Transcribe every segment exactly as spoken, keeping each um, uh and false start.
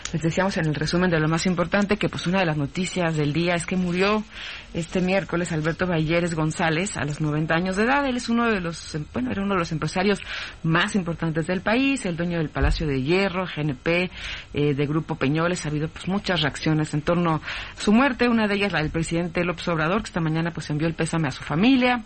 Les decíamos en el resumen de lo más importante que pues una de las noticias del día es que murió este miércoles Alberto Balleres González a los noventa años de edad. Él es uno de los, bueno, era uno de los empresarios más importantes del país, el dueño del Palacio de Hierro, G N P, eh, de Grupo Peñoles. Ha habido pues muchas reacciones en torno a su muerte, una de ellas la del presidente López Obrador, que esta mañana pues envió el pésame a su familia.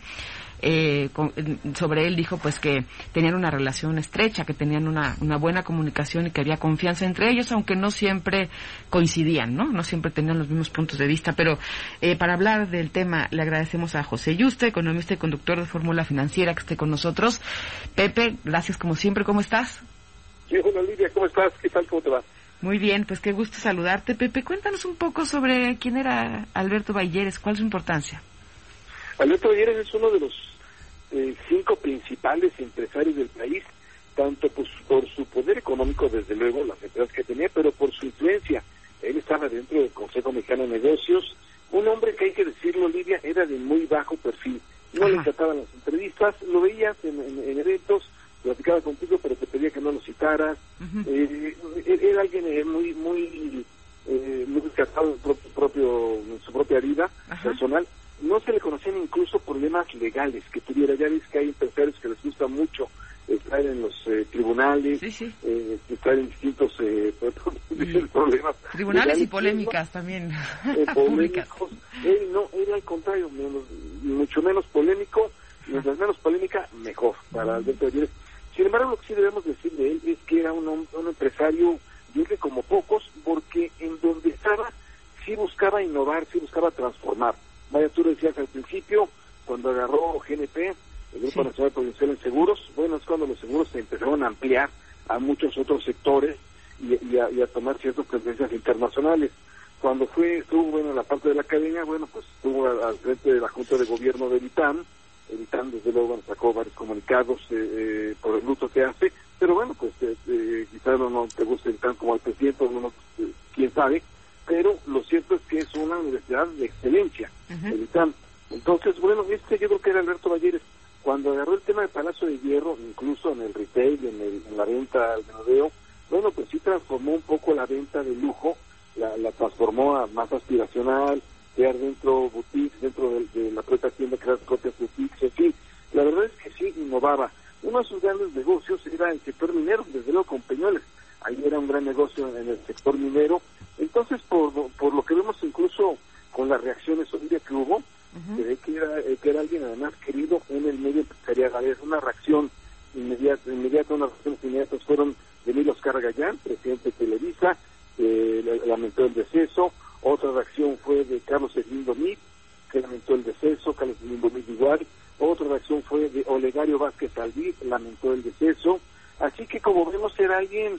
Eh, con, sobre él dijo pues que tenían una relación estrecha, que tenían una, una buena comunicación y que había confianza entre ellos, aunque no siempre coincidían, ¿no? No siempre tenían los mismos puntos de vista, pero eh, para hablar del tema le agradecemos a José Yuste, economista y conductor de Fórmula Financiera, que esté con nosotros. Pepe, gracias como siempre, ¿cómo estás? Sí, hola Lidia, ¿cómo estás? ¿Qué tal? ¿Cómo te va? Muy bien, pues qué gusto saludarte. Pepe, cuéntanos un poco sobre quién era Alberto Balleres, ¿cuál es su importancia? Alberto Balleres es uno de los eh, cinco principales empresarios del país, tanto pues, por su poder económico, desde luego, las empresas que tenía, pero por su influencia. Él estaba dentro del Consejo Mexicano de Negocios, un hombre que hay que decirlo, Lidia, era de muy bajo perfil. No Ajá. le encantaban las entrevistas, lo veías en, en, en eventos, platicaba contigo, pero te pedía que no lo citaras. Uh-huh. eh, era alguien eh, muy, muy, eh, muy casado en, propio, propio, en su propia vida Ajá. personal. No se le conocían incluso problemas legales que tuviera. Ya ves que hay empresarios que les gusta mucho estar en los eh, tribunales, sí, sí. Eh, estar en distintos eh, problemas. Tribunales legales, y polémicas ¿no? también. Eh, polémicos. Él no, era al contrario, menos, mucho menos polémico, mientras menos polémica, mejor para Alberto Balleres. Sin embargo, lo que sí debemos decir de él es que era un, un empresario, yo creo que como pocos, porque en donde estaba, sí buscaba innovar, sí buscaba transformar. Vaya, tú lo decías al principio, cuando agarró G N P, el Grupo sí. Nacional Provincial en Seguros, bueno, es cuando los seguros se empezaron a ampliar a muchos otros sectores y, y, a, y a tomar ciertas tendencias internacionales. Cuando fue, estuvo bueno, en la parte de la academia, bueno, pues estuvo al frente de la Junta de Gobierno del I T A M. El I T A M, desde luego, bueno, sacó varios comunicados eh, eh, por el luto que hace, pero bueno, pues eh, eh, quizás no, no te guste el I T A M como al presidente, no, eh, quién sabe, pero lo cierto es que es una universidad de excelencia, uh-huh. el I T A M. Entonces, bueno, este yo creo que era Alberto Balleres. Cuando agarró el tema del Palacio de Hierro, incluso en el retail, en, el, en la venta al menudeo, bueno, pues sí transformó un poco la venta de lujo, la, la transformó a más aspiracional, crear dentro boutiques, dentro de, de la propia tienda, crear propias boutiques, en fin. La verdad es que sí innovaba. Uno de sus grandes negocios era el sector minero, desde luego con Peñoles. Ahí era un gran negocio en el sector minero. Entonces, por, por lo que vemos incluso con las reacciones hoy día que hubo, uh-huh. se ve que era, que era alguien además querido en el medio empresarial. Es una reacción inmediata, inmediata, unas reacciones inmediatas fueron de Emilio Oscar Gallán, presidente de Televisa, que lamentó el deceso. Otra reacción fue de Carlos Edmundo Mit, que lamentó el deceso, Carlos Edmundo Mit igual. Otra reacción fue de Olegario Vázquez Alví, lamentó el deceso. Así que, como vemos, era alguien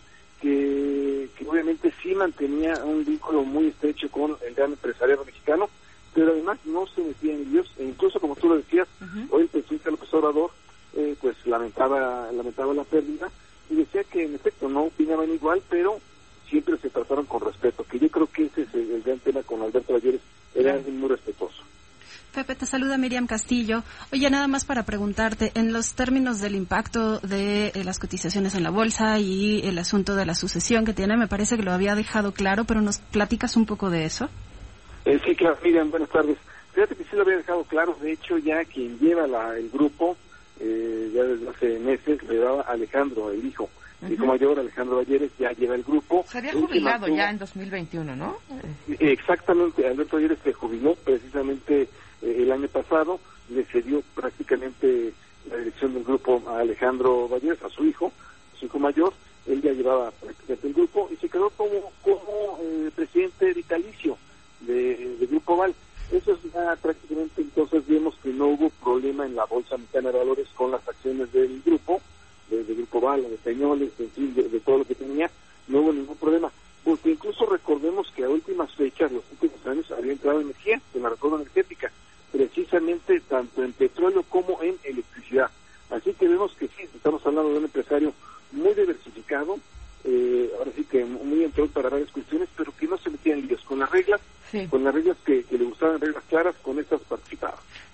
que, que obviamente sí mantenía un vínculo muy estrecho con el gran empresariado mexicano, pero además no se metía en líos, e incluso, como tú lo decías, uh-huh. hoy el presidente López Obrador eh, pues lamentaba, lamentaba la pérdida y decía que en efecto no opinaban igual, pero siempre se trataron con respeto, que yo creo que ese es el, el gran tema con Alberto Balleres, era sí. muy respetuoso. Pepe, te saluda Miriam Castillo. Oye, nada más para preguntarte, en los términos del impacto de eh, las cotizaciones en la bolsa y el asunto de la sucesión que tiene, me parece que lo había dejado claro, pero ¿nos platicas un poco de eso? Eh, sí, claro, Miriam, buenas tardes. Fíjate que sí lo había dejado claro, de hecho ya quien lleva la, el grupo, eh, ya desde hace meses, le daba Alejandro, el hijo. El hijo uh-huh. mayor, Alejandro Balleres, ya lleva el grupo. Se había jubilado mantuvo... ya en dos mil veintiuno, ¿no? Exactamente, Alberto Balleres se jubiló precisamente eh, el año pasado, le cedió prácticamente la dirección del grupo a Alejandro Balleres, a su hijo, a su hijo mayor. Él ya llevaba prácticamente el grupo y se quedó como, como eh, presidente vitalicio de, de Grupo Val. Eso es ya prácticamente, entonces vemos que no hubo problema en la Bolsa Mexicana de Valores con las acciones del grupo, de, de Grupo Val, de Peñoles, en fin, de, de todo lo que tenía, no hubo ningún problema. Porque incluso recordemos que a últimas fechas, los últimos años, había entrado energía, en la reforma energética, precisamente tanto en petróleo como en electricidad. Así que vemos que sí, estamos hablando de un empresario muy diversificado, eh, ahora sí que muy entró para varias cuestiones, pero que no se metía en líos con las reglas, sí. con las reglas que, que le gustaban, reglas claras, con estas participaba. Oye,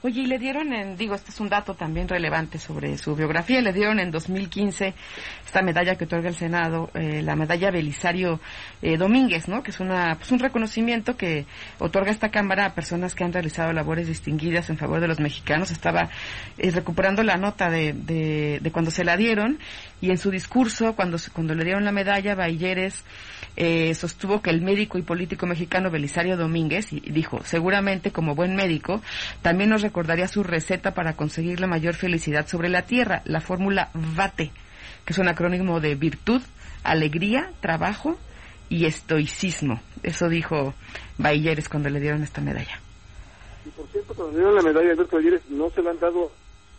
Oye, y le dieron en, digo, este es un dato también relevante sobre su biografía, le dieron en dos mil quince esta medalla que otorga el Senado, eh, la medalla Belisario eh, Domínguez, ¿no? Que es una, pues un reconocimiento que otorga esta Cámara a personas que han realizado labores distinguidas en favor de los mexicanos. Estaba eh, recuperando la nota de, de, de cuando se la dieron, y en su discurso, cuando, cuando le dieron la medalla, Bailleres eh, sostuvo que el médico y político mexicano Belisario Domínguez, y dijo, seguramente como buen médico, también nos recordaría su receta para conseguir la mayor felicidad sobre la tierra, la fórmula VATE, que es un acrónimo de virtud, alegría, trabajo y estoicismo. Eso dijo Bailleres cuando le dieron esta medalla. Y por cierto, cuando le dieron la medalla a Alberto Bailleres, no se la han dado.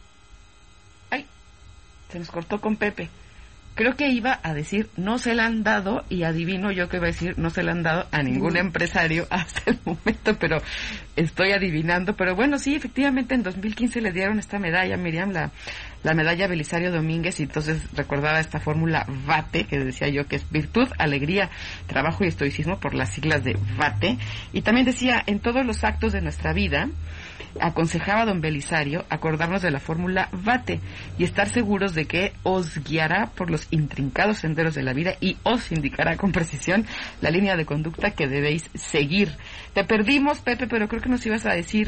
Ay, se nos cortó con Pepe. Creo que iba a decir, no se la han dado, y adivino yo que iba a decir, no se la han dado a ningún empresario hasta el momento, pero estoy adivinando. Pero bueno, sí, efectivamente en dos mil quince le dieron esta medalla, Miriam, la, la medalla Belisario Domínguez, y entonces recordaba esta fórmula VATE, que decía yo que es virtud, alegría, trabajo y estoicismo, por las siglas de VATE. Y también decía, en todos los actos de nuestra vida, aconsejaba a don Belisario acordarnos de la fórmula VATE y estar seguros de que os guiará por los intrincados senderos de la vida y os indicará con precisión la línea de conducta que debéis seguir. Te perdimos, Pepe, pero creo que nos ibas a decir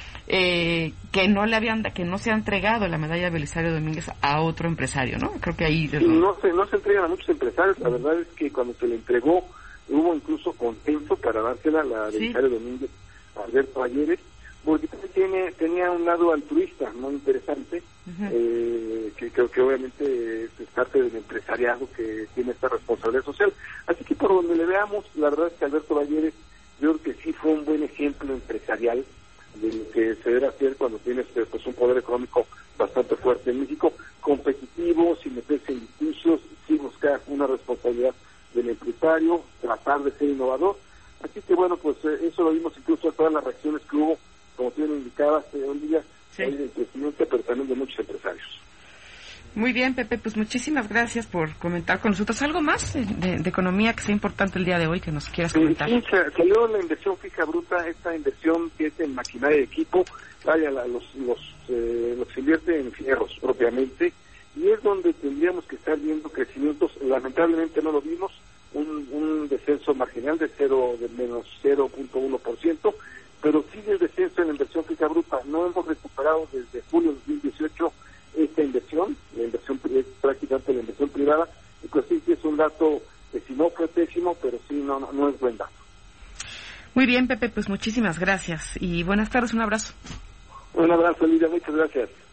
eh, que no le habían, que no se ha entregado la medalla de Belisario Domínguez a otro empresario, ¿no? Creo que ahí... Sí, no se, no se entregan a muchos empresarios. La verdad es que cuando se le entregó hubo incluso consenso para dársela a la sí. Belisario Domínguez a Alberto Bailleres, porque tiene, tenía un lado altruista muy interesante, uh-huh. eh, que creo que obviamente es parte del empresariado que tiene esta responsabilidad social. Así que por donde le veamos, la verdad es que Alberto Bailleres, yo creo que sí fue un buen ejemplo empresarial de lo que se debe hacer cuando tienes pues, un poder económico bastante fuerte en México, competitivo, sin meterse en litigios, sin buscar una responsabilidad del empresario, tratar de ser innovador. Así que bueno, pues eh, eso lo vimos incluso en todas las reacciones que hubo, como tienen indicadas eh, un día, sí. hay de crecimiento, pero también de muchos empresarios. Muy bien, Pepe, pues muchísimas gracias por comentar con nosotros. ¿Algo más de, de, de economía que sea importante el día de hoy que nos quieras comentar? Sí, sí, salió la inversión fija bruta, esta inversión que es en maquinaria de equipo, vaya, la, los, los, eh, los invierte en fierros propiamente, y es donde tendríamos que estar viendo crecimientos. Lamentablemente no lo vimos, un, un descenso marginal de cero, de menos cero punto uno por ciento, pero sigue el descenso en la inversión fija bruta. No hemos recuperado desde julio de dos mil dieciocho esta inversión, la inversión es prácticamente la inversión privada, y pues sí, es un dato que si no fue pésimo, pero sí no, no, no es buen dato. Muy bien, Pepe, pues muchísimas gracias y buenas tardes, un abrazo. Un abrazo, Lidia, muchas gracias.